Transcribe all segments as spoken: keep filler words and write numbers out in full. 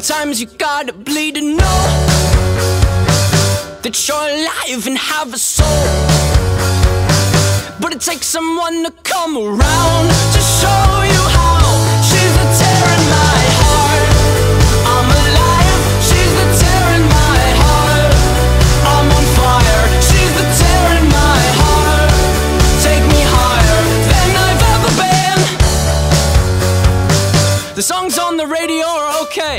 Sometimes you gotta bleed to know that you're alive and have a soul. But it takes someone to come around to show you how. She's the tear in my heart. I'm alive. She's the tear in my heart. I'm on fire. She's the tear in my heart. Take me higher than I've ever been. The songs on the radio are okay,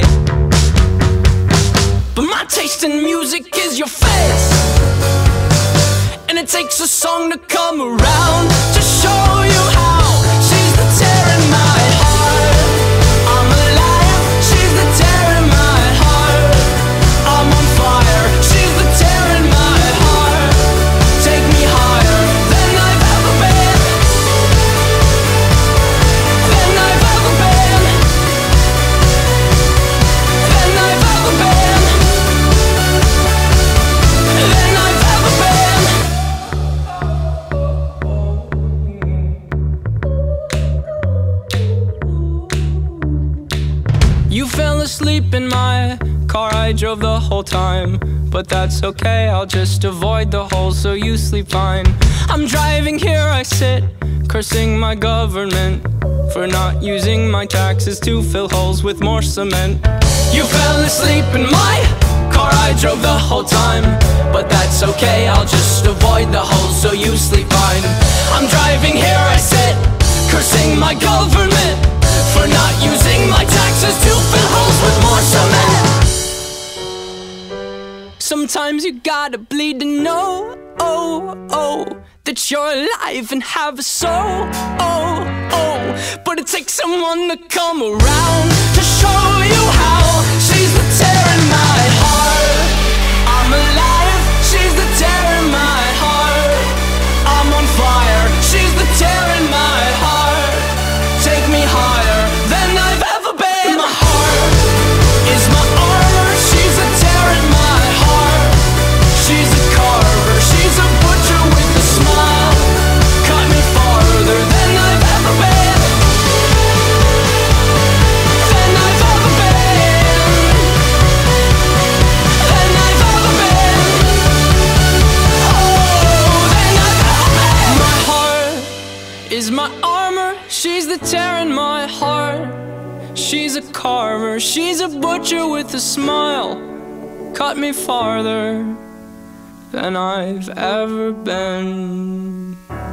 but my taste in music is your face. And it takes a song to come around to show you how. She's the tear in my heart. I'm alive. She's the tear in my heart. I'm on fire. She's the tear in my heart. Take me higher than I've ever been. Than I've ever been. Than I've ever been. Than I've ever been. You fell asleep in my car, I drove the whole time. But that's okay, I'll just avoid the holes so you sleep fine. I'm driving here, I sit, cursing my government for not using my taxes to fill holes with more cement. You fell asleep in my car, I drove the whole time. But that's okay, I'll just avoid the holes so you sleep fine. I'm driving here, I sit, cursing my government for not using my taxes to fill holes with more cement. Sometimes you gotta bleed to know, oh, oh, that you're alive and have a soul, oh, oh. But it takes someone to come around to show you how. She's the tear in my heart. I'm alive. She's the tear in my heart. I'm on fire. She's the tear in my heart. Take me higher than I've ever been. My heart is my armor. She's a tear in my heart. She's a carver. She's a butcher with a smile. Cut me farther than I've ever been. Than I've ever been. Than I've ever been. Oh, than I've ever been. My heart is my armor. She's the tear in my heart. She's a carver. She's a butcher with a smile. Cut me farther than I've ever been.